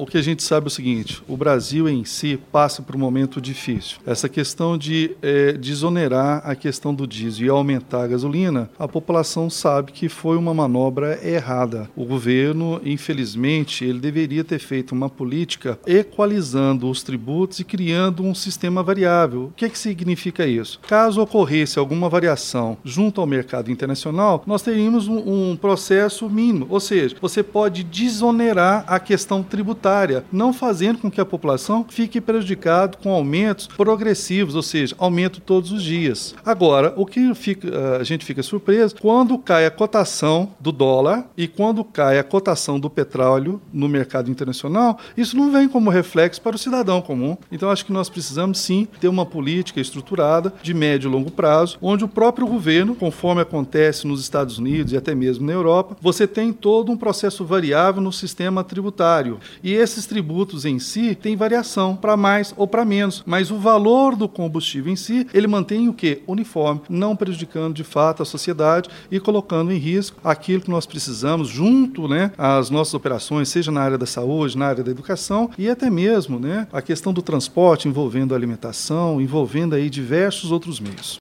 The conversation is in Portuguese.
o que a gente sabe é o seguinte, o Brasil em si passa por um momento difícil. Essa questão de desonerar a questão do diesel e aumentar a gasolina, a população sabe que foi uma manobra errada. O governo, infelizmente, ele deveria ter feito uma política equalizando os tributos e criando um sistema variável. O que significa isso? Caso ocorresse alguma variação junto ao mercado internacional, nós teríamos um processo mínimo, ou seja, você pode desonerar a questão tributária, não fazendo com que a população fique prejudicada com aumentos progressivos, ou seja, aumento todos os dias. Agora, o que a gente fica surpreso, quando cai a cotação do dólar e quando cai a cotação do petróleo no mercado internacional, isso não vem como reflexo para o cidadão comum. Então, acho que nós precisamos, sim, ter uma política estruturada de médio e longo prazo, onde o próprio governo, conforme acontece nos Estados Unidos e até mesmo na Europa, você tem todo um processo variável no sistema tributário. E esses tributos em si têm variação para mais ou para menos, mas o valor do combustível em si, ele mantém o quê? Uniforme, não prejudicando de fato a sociedade e colocando em risco aquilo que nós precisamos junto, às nossas operações, seja na área da saúde, na área da educação e até mesmo, a questão do transporte envolvendo a alimentação, envolvendo aí diversos outros meios.